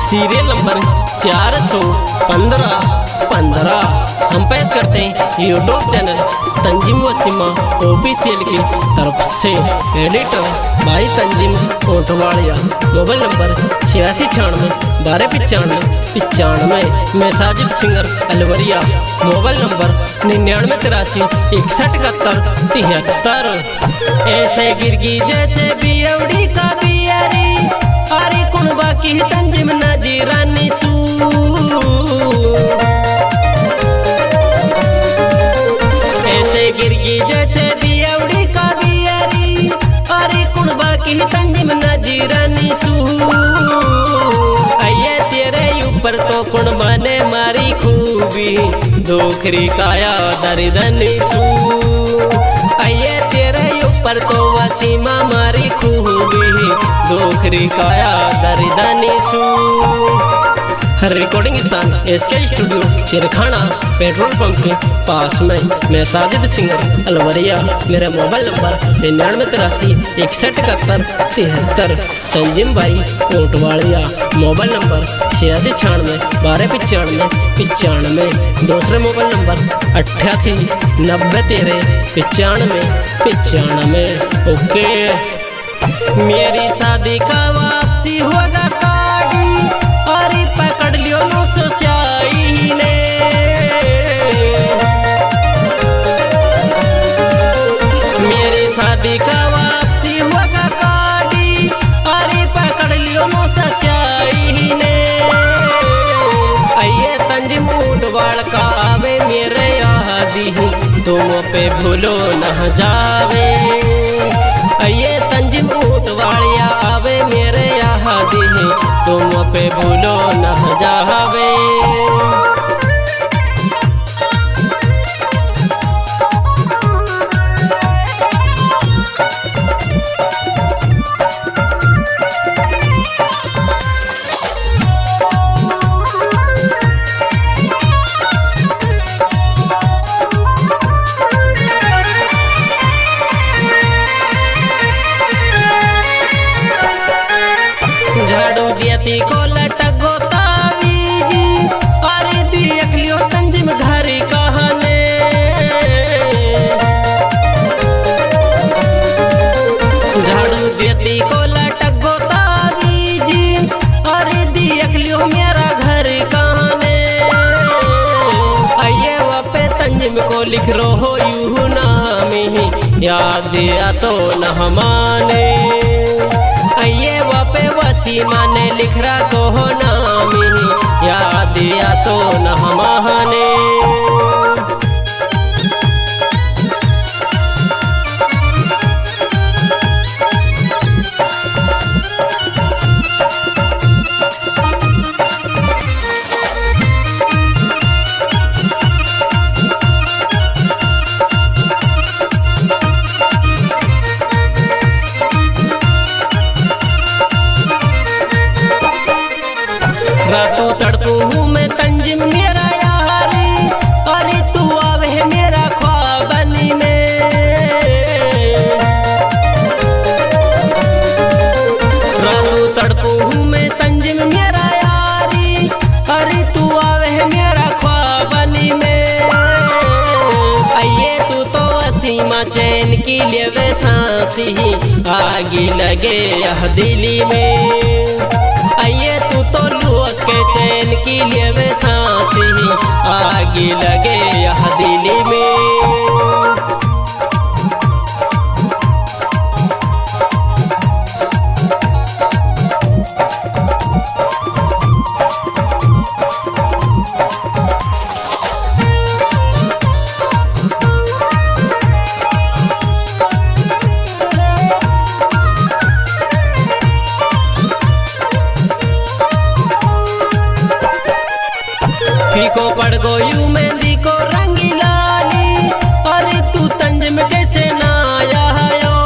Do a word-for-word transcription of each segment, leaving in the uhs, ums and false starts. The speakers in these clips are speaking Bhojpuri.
सीरियल नंबर चार सौ पंद्रह पंद्रह हम पेश करते हैं YouTube channel Tanzeem Waseema official की तरफ से। एडिटर भाई तंजीम कोटवाड़िया। मोबाइल नंबर छियासी छियानवे बारह पचानवे पचानवे। मैं Sajid singer Alwariya. Mobile number निन्यानवे तिरासी इकसठ इकहत्तर तिहत्तर। ऐसे गिरगी जैसे बियवड़ी का बियारी अरे कुण बाकी तंजीम नजीरानी सू। ऐसे गिरगी जैसे बियवड़ी का बियारी अरे कुण बाकी तंजीम नजीरानी सू। अये तेरे ऊपर तो कुण बने मारी खूबी दोखरी काया दर्दनी सू। अये तेरे ऊपर तो वसीमा मारी खूबी दोखरी काया दर्दनी सू। रिकॉर्डिंग स्थान SK studio Chirkhana petrol pump के पास में। मैं साजिद सिंगर अलवरिया। मेरा मोबाइल नंबर निन्यानवे तिरासी इकसठ इकहत्तर तिहत्तर। तंजीम भाई कोटवाड़िया। मोबाइल नंबर छियासी छियानवे बारह पचानवे पचानवे। दूसरे मोबाइल नंबर अट्ठासी नब्बे तेरह पचानवे पचानवे। ओके। मेरी शादी का वापसी होगा कार्ड अरे पकड़ लियो नो सोसाई ने। मेरी शादी का वापसी होगा कार्ड अरे पकड़ लियो नो सोसाई ने। आइए तंजीम उठवाड़ का आवे मेरे यादी तुम पे भूलो न जावे। आइए तंजीम उठवाड़िया आवे मेरे यादी तुम पे भूलो न जावे। झाड़ू दियती को लटको तावीज अरे देख लियो तंजीम घर कहने। झाड़ू दियती को लटको तावीज अरे देख लियो मेरा घर कहने। आइए वापे तंजीम को लिख रो यू नामी याद आ तो न माने। आइए वापे वसीमा ने लिख रहा को नामी याद या तो न माने। रातों तड़पू हूँ मैं तंजीम मेरा यारी अरे तू आवे मेरा ख्वाबनी में। रातों तड़पू हूँ मैं तंजीम मेरा यारी अरे तू आवे मेरा ख्वाबनी में। आइए तू तो वसीमा चैन की लिए वे सांसी आगे लगे यह दिली में। आइए तू तो लुक के चैन की लिए वे सांसी आगे लगे यह दिली में। फीको पड़ गयू मेहंदी को रंगी लाली अरे तू तंजीम कैसे ना आयो।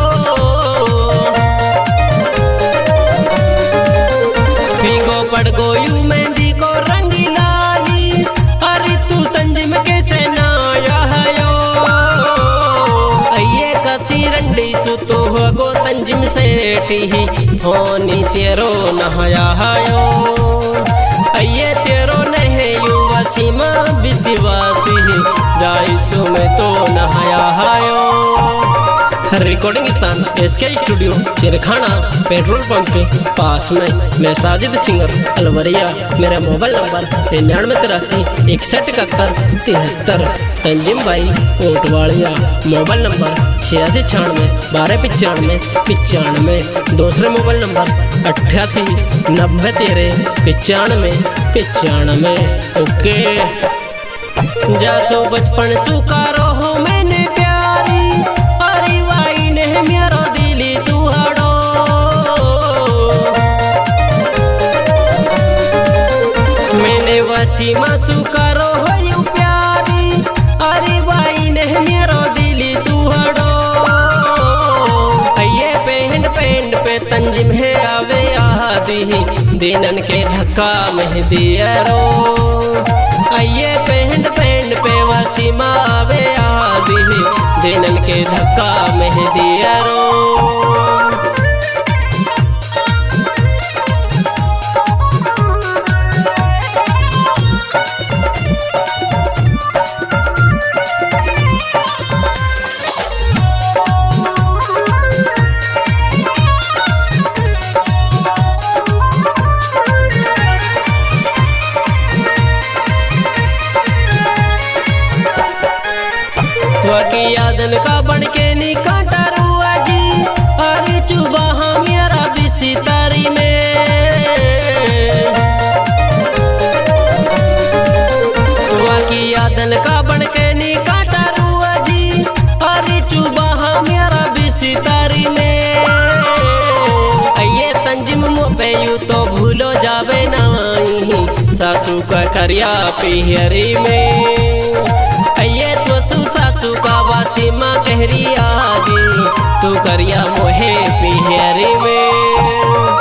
फीको पड़ गयू मेहंदी को रंगी लाली अरे तू तंजीम कैसे ना आयो। आइए कसी रंडी सु तो हो गो तंजिम सेठी होनी तेरो नहायो अये तेरो नहीं युवा सीमा विश्वासी जाइसु में तो नहायो। रिकॉर्डिंग स्थान SK studio Chirkhana petrol pump के पास में मैं साजिद सिंगर अलवरिया। मेरा मोबाइल नंबर निन्यानवे तिरासी इकसठ इकहत्तर तिहत्तर। तंजिम भाई ओटवाड़िया मोबाइल नंबर छियासी छियानवे बारह पिचानवे पिचानवे। दूसरे मोबाइल नंबर अट्ठासी नब्बे तेरह पिचानवे पिचानवे। ओके जासो बचपन सुकारो हो मैंने प्यारी मेरो दिली तुहड़ो मैंने वसीमा सुकरो हो यू प्यारी अरे भाई ने मेरो दिली तुहड़ो ये पेंड पेंड पे तंजिम है आवे आदि दिनन के ढक्का में दियरो ये पेंड पेंड पे वसीमा आवे आदि दिनन के धक्का में दियरो। की यादन का बन के नी कांटा रुआ जी अरे चुबा मेरा बिसी तारी में की यादन का बन के नी कांटा रुआ जी अरे चुबा मेरा बिसी तारी में। ये तंजिम मो पे यू तो भूलो जावे नहीं सासू का करिया पिहरी में। ये तो सासू का वासीमा कहरी आजी तू करिया मोहे पिहरी में।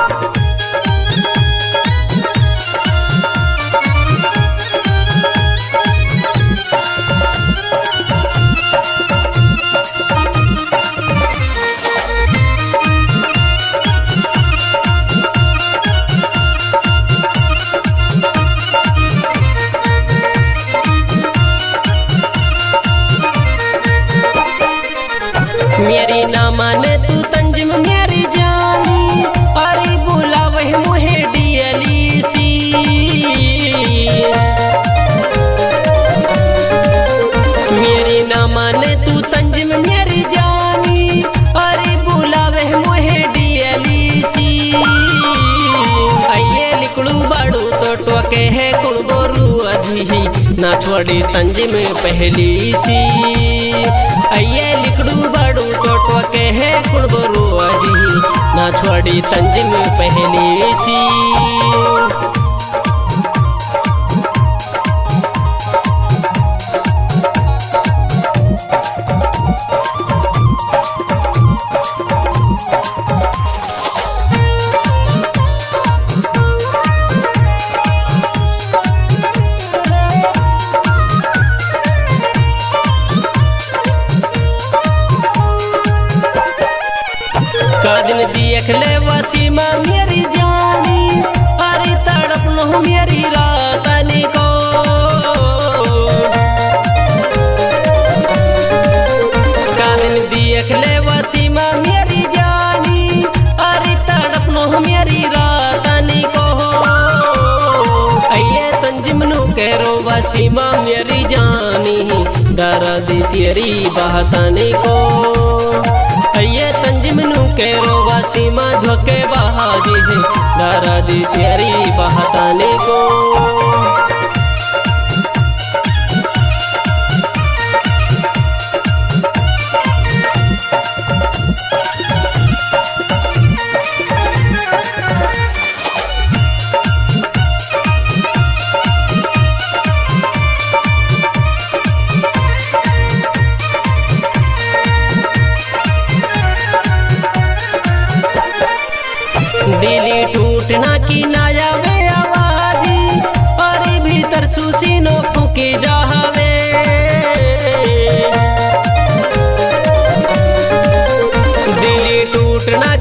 मेरी ना माने तू तंजिम मेरी जानी अरे बुलावे मुहे डीएलसी मेरी ना माने तू तंजिम मेरी जानी अरे बुलावे मुहे डीएलसी। ये लिकड़ू बाड़ू तो टोके है कुड़बोरू अजी ना छोड़ी तंजिम पहली सी। ये लिकड़ू बाड़ू टोटो के है कुड़बरू अजी ना छोड़ी तंजिम पहली सी। दिन देख ले वसीमा मेरी जानी अरे तड़प लो मेरी रातनी को दिन देख ले वसीमा मेरी जानी अरे तड़प लो मेरी रातनी को। ये तंजिम नु करो वसीमा मेरी जानी दर्द तेरी बहतानी को। ये तंजिम नु केरो वसीमा धोके बहाजी है दर्द तेरी बहताने को। दिली टूटना की ना जावे आवाजी और भीतर सुसीनो फूकी जावे। दिली टूटना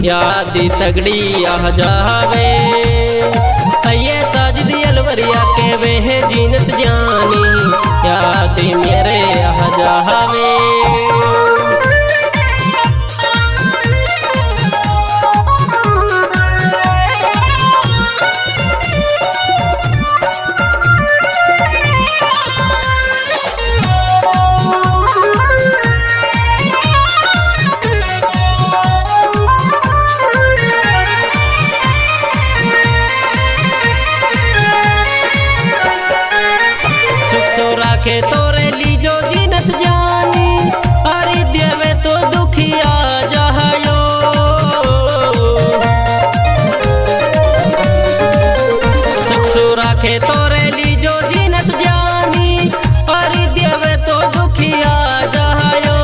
याद तगड़ी आ जावे ये साजिद अलवरिया के वे जीनत जानी याद मेरे आ जावे। के तोरे लीजो जीनत जानी अरे देवे तो दुखिया जहायो सुखसुरा के तोरे लीजो जीनत जानी अरे देवे तो दुखिया जहायो।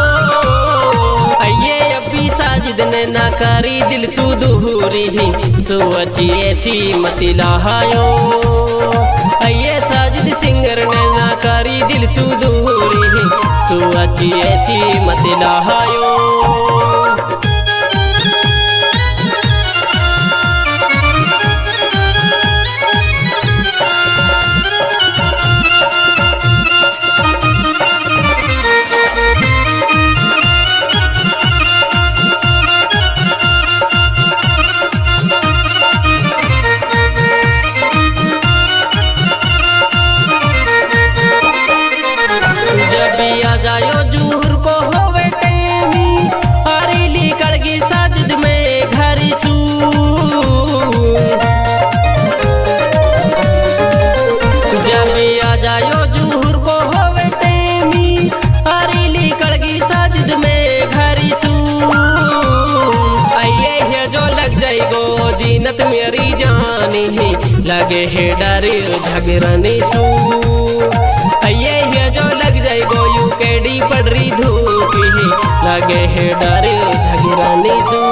ये अभी साजिद ने ना करी दिल सुदूरी सोची ऐसी मति लाहायो ये साजिद सिंगर ने ना करी दिल सुदूरी सोची ऐसी मत लाहायो। जायो जूहर को होवे टेमी अरेली कड़गी साजिद में घरी सू जब आ जायो जूहर को होवे टेमी अरेली कड़गी साजिद में घरी सू आइए है जो लग जाएगो जीनत मेरी जानी लगे है डर झगड़ने सू ये है जो लग जाएगो यू केडी पड़ रही धूप लगे है डर झगड़ने सू।